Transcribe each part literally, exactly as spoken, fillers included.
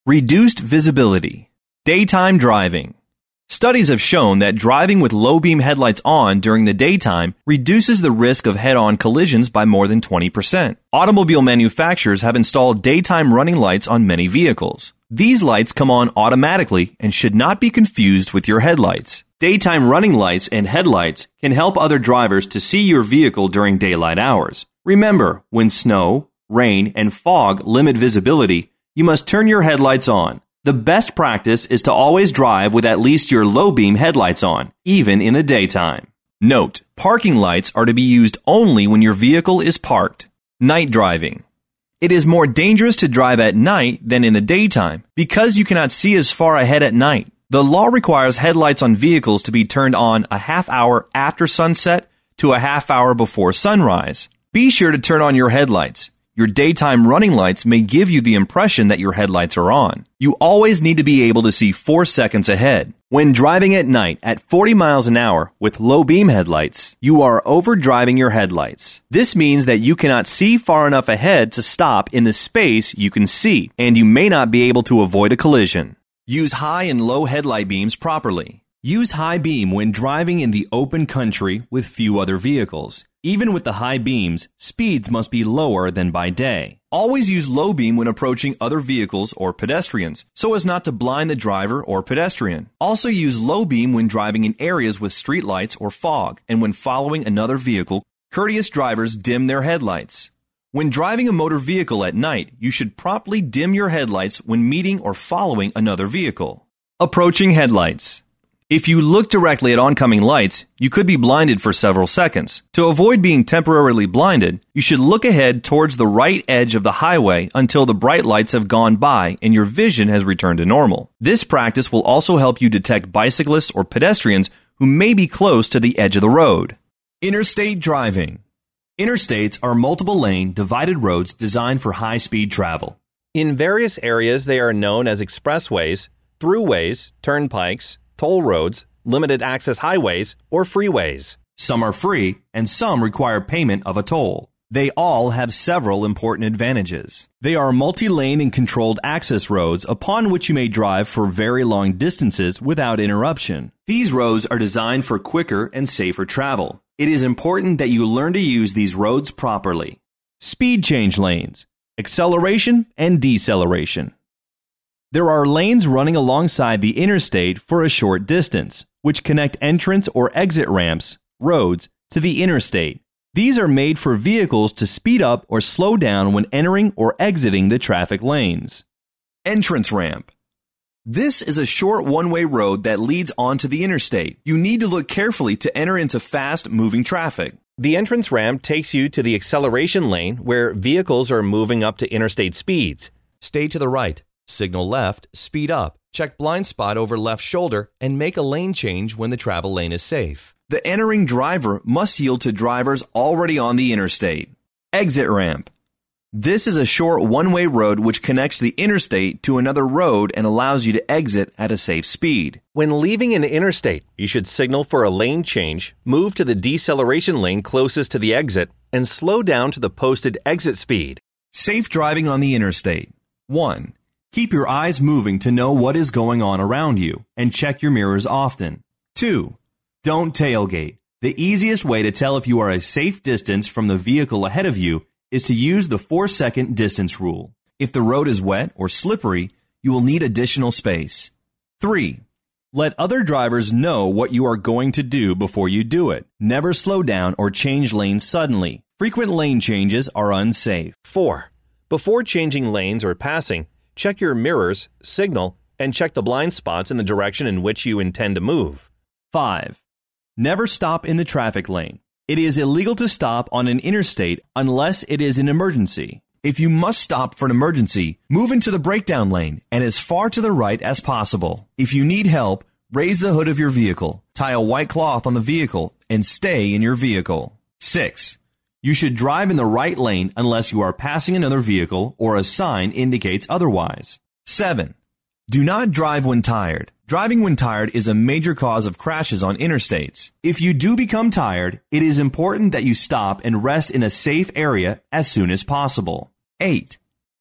Reduced visibility. Daytime driving. Studies have shown that driving with low-beam headlights on during the daytime reduces the risk of head-on collisions by more than twenty percent. Automobile manufacturers have installed daytime running lights on many vehicles. These lights come on automatically and should not be confused with your headlights. Daytime running lights and headlights can help other drivers to see your vehicle during daylight hours. Remember, when snow, rain, and fog limit visibility, you must turn your headlights on. The best practice is to always drive with at least your low-beam headlights on, even in the daytime. Note, parking lights are to be used only when your vehicle is parked. Night driving. It is more dangerous to drive at night than in the daytime because you cannot see as far ahead at night. The law requires headlights on vehicles to be turned on a half hour after sunset to a half hour before sunrise. Be sure to turn on your headlights. Your daytime running lights may give you the impression that your headlights are on. You always need to be able to see four seconds ahead. When driving at night at forty miles an hour with low beam headlights, you are overdriving your headlights. This means that you cannot see far enough ahead to stop in the space you can see, and you may not be able to avoid a collision. Use high and low headlight beams properly. Use high beam when driving in the open country with few other vehicles. Even with the high beams, speeds must be lower than by day. Always use low beam when approaching other vehicles or pedestrians, so as not to blind the driver or pedestrian. Also use low beam when driving in areas with street lights or fog, and when following another vehicle, courteous drivers dim their headlights. When driving a motor vehicle at night, you should promptly dim your headlights when meeting or following another vehicle. Approaching headlights. If you look directly at oncoming lights, you could be blinded for several seconds. To avoid being temporarily blinded, you should look ahead towards the right edge of the highway until the bright lights have gone by and your vision has returned to normal. This practice will also help you detect bicyclists or pedestrians who may be close to the edge of the road. Interstate driving. Interstates are multiple-lane, divided roads designed for high-speed travel. In various areas, they are known as expressways, throughways, turnpikes, toll roads, limited access highways, or freeways. Some are free, and some require payment of a toll. They all have several important advantages. They are multi-lane and controlled access roads upon which you may drive for very long distances without interruption. These roads are designed for quicker and safer travel. It is important that you learn to use these roads properly. Speed change lanes, acceleration and deceleration. There are lanes running alongside the interstate for a short distance, which connect entrance or exit ramps, roads, to the interstate. These are made for vehicles to speed up or slow down when entering or exiting the traffic lanes. Entrance ramp. This is a short one-way road that leads onto the interstate. You need to look carefully to enter into fast-moving traffic. The entrance ramp takes you to the acceleration lane where vehicles are moving up to interstate speeds. Stay to the right. Signal left, speed up, check blind spot over left shoulder, and make a lane change when the travel lane is safe. The entering driver must yield to drivers already on the interstate. Exit ramp. This is a short one-way road which connects the interstate to another road and allows you to exit at a safe speed. When leaving an interstate, you should signal for a lane change, move to the deceleration lane closest to the exit, and slow down to the posted exit speed. Safe driving on the interstate. one. Keep your eyes moving to know what is going on around you, and check your mirrors often. two. Don't tailgate. The easiest way to tell if you are a safe distance from the vehicle ahead of you is to use the four-second distance rule. If the road is wet or slippery, you will need additional space. three. Let other drivers know what you are going to do before you do it. Never slow down or change lanes suddenly. Frequent lane changes are unsafe. four. Before changing lanes or passing, check your mirrors, signal, and check the blind spots in the direction in which you intend to move. five. Never stop in the traffic lane. It is illegal to stop on an interstate unless it is an emergency. If you must stop for an emergency, move into the breakdown lane and as far to the right as possible. If you need help, raise the hood of your vehicle, tie a white cloth on the vehicle, and stay in your vehicle. six. You should drive in the right lane unless you are passing another vehicle or a sign indicates otherwise. seven. Do not drive when tired. Driving when tired is a major cause of crashes on interstates. If you do become tired, it is important that you stop and rest in a safe area as soon as possible. eight.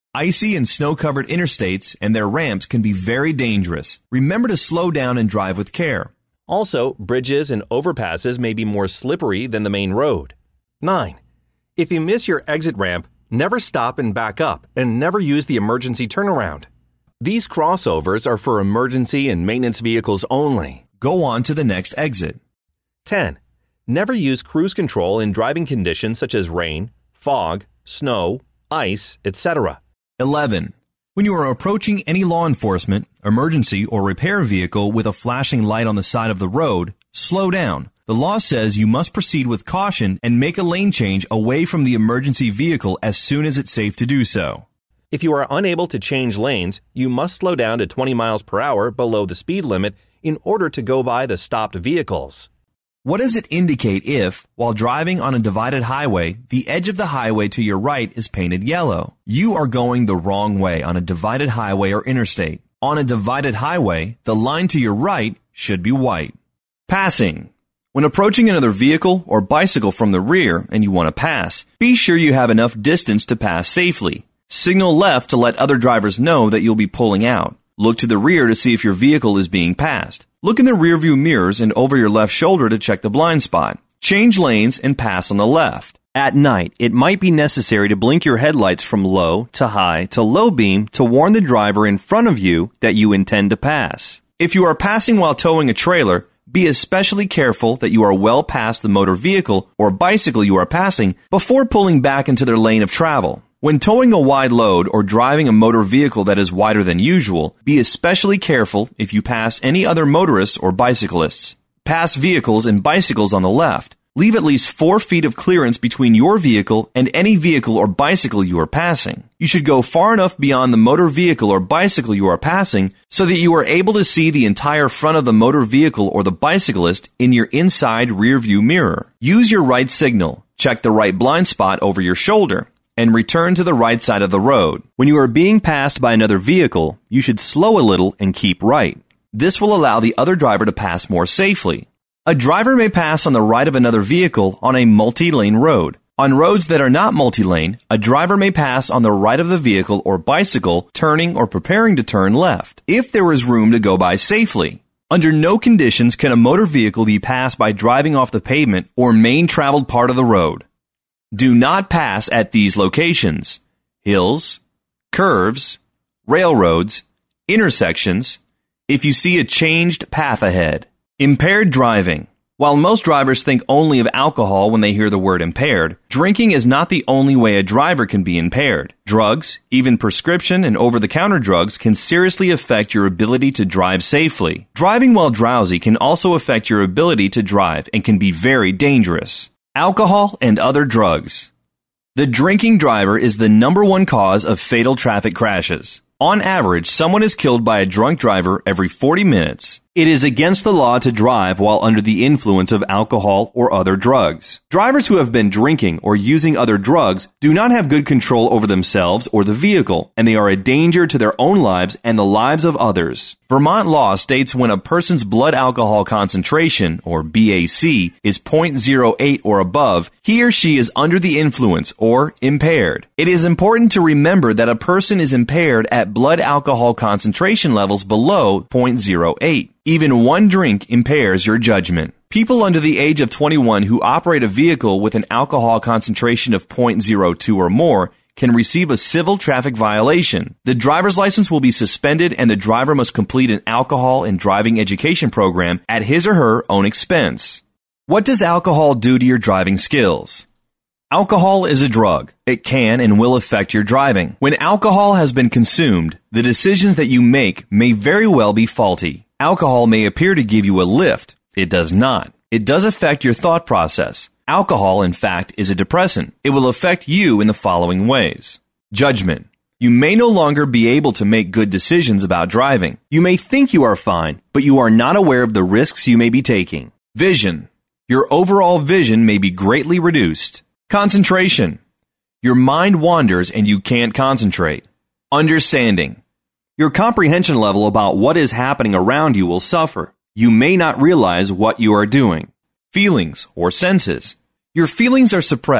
Icy and snow-covered interstates and their ramps can be very dangerous. Remember to slow down and drive with care. Also, bridges and overpasses may be more slippery than the main road. nine. If you miss your exit ramp, never stop and back up, and never use the emergency turnaround. These crossovers are for emergency and maintenance vehicles only. Go on to the next exit. ten. Never use cruise control in driving conditions such as rain, fog, snow, ice, et cetera. eleven. When you are approaching any law enforcement, emergency, or repair vehicle with a flashing light on the side of the road, slow down. The law says you must proceed with caution and make a lane change away from the emergency vehicle as soon as it's safe to do so. If you are unable to change lanes, you must slow down to twenty miles per hour below the speed limit in order to go by the stopped vehicles. What does it indicate if, while driving on a divided highway, the edge of the highway to your right is painted yellow? You are going the wrong way on a divided highway or interstate. On a divided highway, the line to your right should be white. Passing. When approaching another vehicle or bicycle from the rear and you want to pass, be sure you have enough distance to pass safely. Signal left to let other drivers know that you'll be pulling out. Look to the rear to see if your vehicle is being passed. Look in the rearview mirrors and over your left shoulder to check the blind spot. Change lanes and pass on the left. At night, it might be necessary to blink your headlights from low to high to low beam to warn the driver in front of you that you intend to pass. If you are passing while towing a trailer, be especially careful that you are well past the motor vehicle or bicycle you are passing before pulling back into their lane of travel. When towing a wide load or driving a motor vehicle that is wider than usual, be especially careful if you pass any other motorists or bicyclists. Pass vehicles and bicycles on the left. Leave at least four feet of clearance between your vehicle and any vehicle or bicycle you are passing. You should go far enough beyond the motor vehicle or bicycle you are passing so that you are able to see the entire front of the motor vehicle or the bicyclist in your inside rear view mirror. Use your right signal. Check the right blind spot over your shoulder and return to the right side of the road. When you are being passed by another vehicle, you should slow a little and keep right. This will allow the other driver to pass more safely. A driver may pass on the right of another vehicle on a multi-lane road. On roads that are not multi-lane, a driver may pass on the right of the vehicle or bicycle turning or preparing to turn left, if there is room to go by safely. Under no conditions can a motor vehicle be passed by driving off the pavement or main traveled part of the road. Do not pass at these locations: hills, curves, railroads, intersections, if you see a changed path ahead. Impaired driving. While most drivers think only of alcohol when they hear the word impaired, drinking is not the only way a driver can be impaired. Drugs, even prescription and over-the-counter drugs, can seriously affect your ability to drive safely. Driving while drowsy can also affect your ability to drive and can be very dangerous. Alcohol and other drugs. The drinking driver is the number one cause of fatal traffic crashes. On average, someone is killed by a drunk driver every forty minutes. It is against the law to drive while under the influence of alcohol or other drugs. Drivers who have been drinking or using other drugs do not have good control over themselves or the vehicle, and they are a danger to their own lives and the lives of others. Vermont law states when a person's blood alcohol concentration, or B A C, is zero point zero eight or above, he or she is under the influence or impaired. It is important to remember that a person is impaired at blood alcohol concentration levels below zero point zero eight. Even one drink impairs your judgment. People under the age of twenty-one who operate a vehicle with an alcohol concentration of zero point zero two or more can receive a civil traffic violation. The driver's license will be suspended and the driver must complete an alcohol and driving education program at his or her own expense. What does alcohol do to your driving skills? Alcohol is a drug. It can and will affect your driving. When alcohol has been consumed, the decisions that you make may very well be faulty. Alcohol may appear to give you a lift. It does not. It does affect your thought process. Alcohol, in fact, is a depressant. It will affect you in the following ways. Judgment. You may no longer be able to make good decisions about driving. You may think you are fine, but you are not aware of the risks you may be taking. Vision. Your overall vision may be greatly reduced. Concentration. Your mind wanders and you can't concentrate. Understanding. Your comprehension level about what is happening around you will suffer. You may not realize what you are doing. Feelings or senses. Your feelings are suppressed.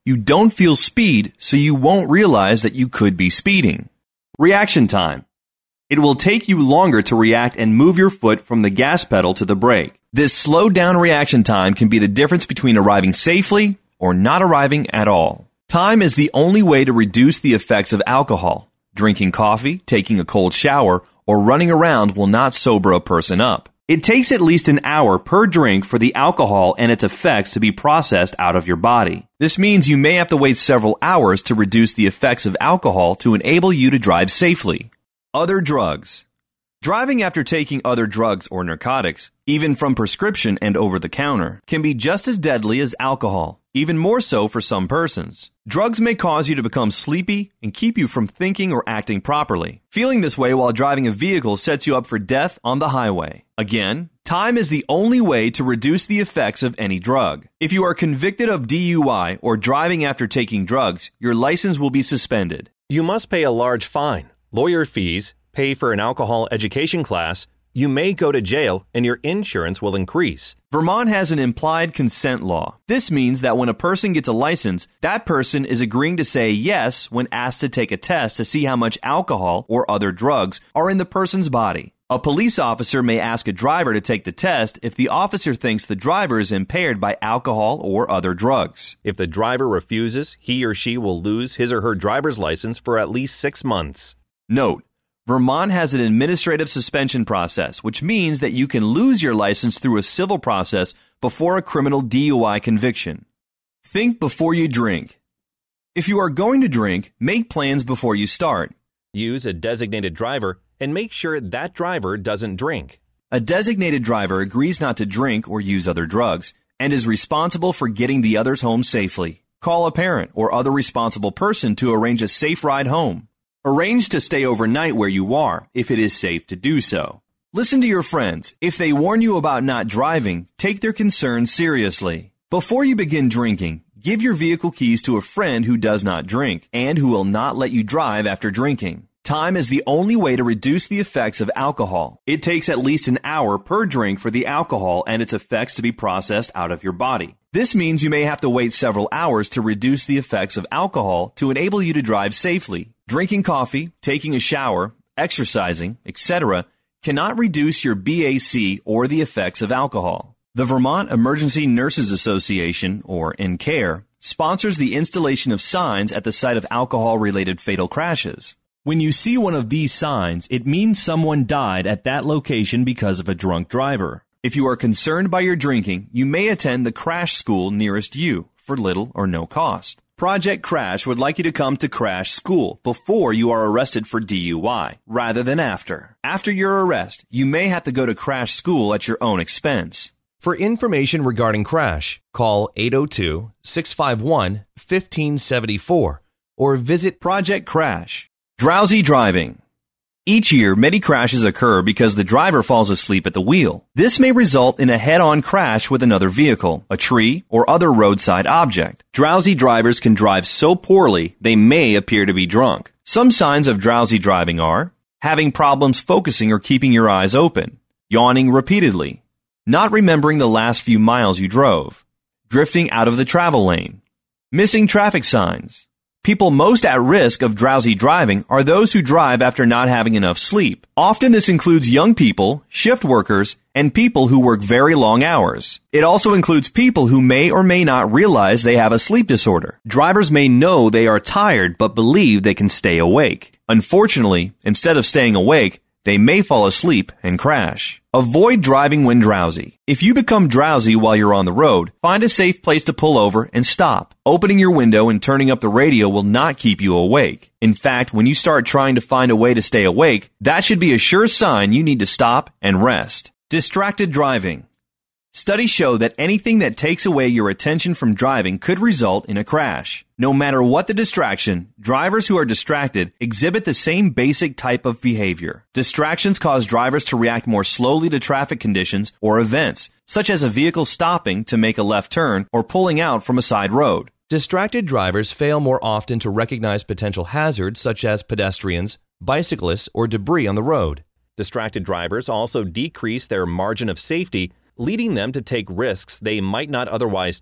You don't feel speed, so you won't realize that you could be speeding. Reaction time. It will take you longer to react and move your foot from the gas pedal to the brake. This slowed down reaction time can be the difference between arriving safely or not arriving at all. Time is the only way to reduce the effects of alcohol. Drinking coffee, taking a cold shower, or running around will not sober a person up. It takes at least an hour per drink for the alcohol and its effects to be processed out of your body. This means you may have to wait several hours to reduce the effects of alcohol to enable you to drive safely. Other drugs. Driving after taking other drugs or narcotics, even from prescription and over-the-counter, can be just as deadly as alcohol, even more so for some persons. Drugs may cause you to become sleepy and keep you from thinking or acting properly. Feeling this way while driving a vehicle sets you up for death on the highway. Again, time is the only way to reduce the effects of any drug. If you are convicted of D U I or driving after taking drugs, your license will be suspended. You must pay a large fine, lawyer fees, pay for an alcohol education class. You may go to jail and your insurance will increase. Vermont has an implied consent law. This means that when a person gets a license, that person is agreeing to say yes when asked to take a test to see how much alcohol or other drugs are in the person's body. A police officer may ask a driver to take the test if the officer thinks the driver is impaired by alcohol or other drugs. If the driver refuses, he or she will lose his or her driver's license for at least six months. Note: Vermont has an administrative suspension process, which means that you can lose your license through a civil process before a criminal D U I conviction. Think before you drink. If you are going to drink, make plans before you start. Use a designated driver and make sure that driver doesn't drink. A designated driver agrees not to drink or use other drugs and is responsible for getting the others home safely. Call a parent or other responsible person to arrange a safe ride home. Arrange to stay overnight where you are, if it is safe to do so. Listen to your friends. If they warn you about not driving, take their concerns seriously. Before you begin drinking, give your vehicle keys to a friend who does not drink and who will not let you drive after drinking. Time is the only way to reduce the effects of alcohol. It takes at least an hour per drink for the alcohol and its effects to be processed out of your body. This means you may have to wait several hours to reduce the effects of alcohol to enable you to drive safely. Drinking coffee, taking a shower, exercising, et cetera cannot reduce your B A C or the effects of alcohol. The Vermont Emergency Nurses Association, or N C A R E, sponsors the installation of signs at the site of alcohol-related fatal crashes. When you see one of these signs, it means someone died at that location because of a drunk driver. If you are concerned by your drinking, you may attend the crash school nearest you for little or no cost. Project Crash would like you to come to Crash School before you are arrested for D U I, rather than after. After your arrest, you may have to go to Crash School at your own expense. For information regarding Crash, call eight oh two, six five one, one five seven four or visit Project Crash. Drowsy driving. Each year, many crashes occur because the driver falls asleep at the wheel. This may result in a head-on crash with another vehicle, a tree, or other roadside object. Drowsy drivers can drive so poorly they may appear to be drunk. Some signs of drowsy driving are having problems focusing or keeping your eyes open, yawning repeatedly, not remembering the last few miles you drove, drifting out of the travel lane, missing traffic signs. People most at risk of drowsy driving are those who drive after not having enough sleep. Often this includes young people, shift workers, and people who work very long hours. It also includes people who may or may not realize they have a sleep disorder. Drivers may know they are tired but believe they can stay awake. Unfortunately, instead of staying awake, they may fall asleep and crash. Avoid driving when drowsy. If you become drowsy while you're on the road, find a safe place to pull over and stop. Opening your window and turning up the radio will not keep you awake. In fact, when you start trying to find a way to stay awake, that should be a sure sign you need to stop and rest. Distracted driving. Studies show that anything that takes away your attention from driving could result in a crash. No matter what the distraction, drivers who are distracted exhibit the same basic type of behavior. Distractions cause drivers to react more slowly to traffic conditions or events, such as a vehicle stopping to make a left turn or pulling out from a side road. Distracted drivers fail more often to recognize potential hazards such as pedestrians, bicyclists, or debris on the road. Distracted drivers also decrease their margin of safety, leading them to take risks they might not otherwise take.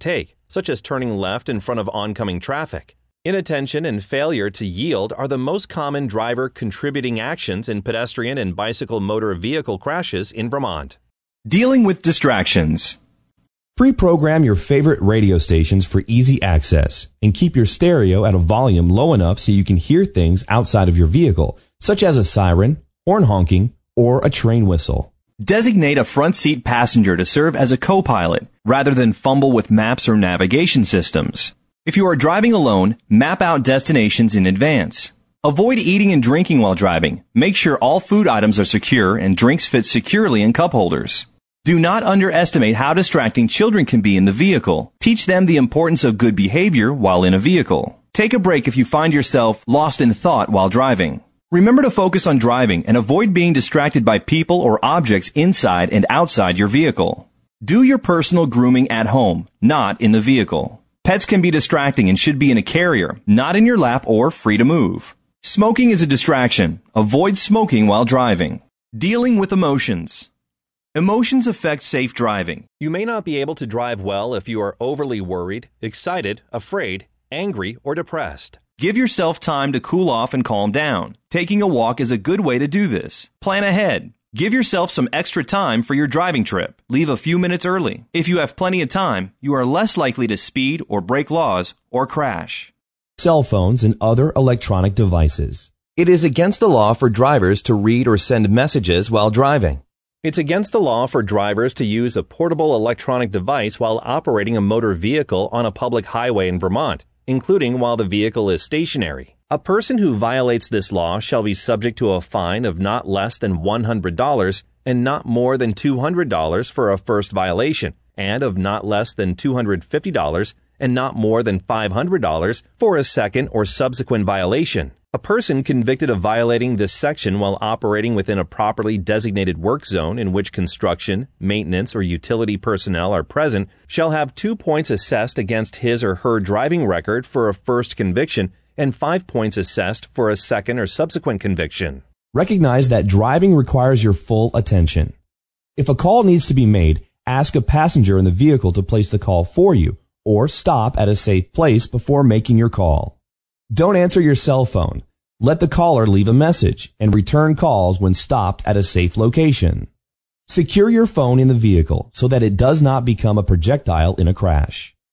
such as turning left in front of oncoming traffic. Inattention and failure to yield are the most common driver contributing actions in pedestrian and bicycle motor vehicle crashes in Vermont. Dealing with distractions. Pre-program your favorite radio stations for easy access and keep your stereo at a volume low enough so you can hear things outside of your vehicle, such as a siren, horn honking, or a train whistle. Designate a front seat passenger to serve as a co-pilot rather than fumble with maps or navigation systems. If you are driving alone, map out destinations in advance. Avoid eating and drinking while driving. Make sure all food items are secure and drinks fit securely in cup holders. Do not underestimate how distracting children can be in the vehicle. Teach them the importance of good behavior while in a vehicle. Take a break if you find yourself lost in thought while driving. Remember to focus on driving and avoid being distracted by people or objects inside and outside your vehicle. Do your personal grooming at home, not in the vehicle. Pets can be distracting and should be in a carrier, not in your lap or free to move. Smoking is a distraction. Avoid smoking while driving. Dealing with emotions. Emotions affect safe driving. You may not be able to drive well if you are overly worried, excited, afraid, angry, or depressed. Give yourself time to cool off and calm down. Taking a walk is a good way to do this. Plan ahead. Give yourself some extra time for your driving trip. Leave a few minutes early. If you have plenty of time, you are less likely to speed or break laws or crash. Cell phones and other electronic devices. It is against the law for drivers to read or send messages while driving. It's against the law for drivers to use a portable electronic device while operating a motor vehicle on a public highway in Vermont, including while the vehicle is stationary. A person who violates this law shall be subject to a fine of not less than one hundred dollars and not more than two hundred dollars for a first violation, and of not less than two hundred fifty dollars and not more than five hundred dollars for a second or subsequent violation. A person convicted of violating this section while operating within a properly designated work zone in which construction, maintenance, or utility personnel are present shall have two points assessed against his or her driving record for a first conviction and five points assessed for a second or subsequent conviction. Recognize that driving requires your full attention. If a call needs to be made, ask a passenger in the vehicle to place the call for you, or stop at a safe place before making your call. Don't answer your cell phone. Let the caller leave a message and return calls when stopped at a safe location. Secure your phone in the vehicle so that it does not become a projectile in a crash.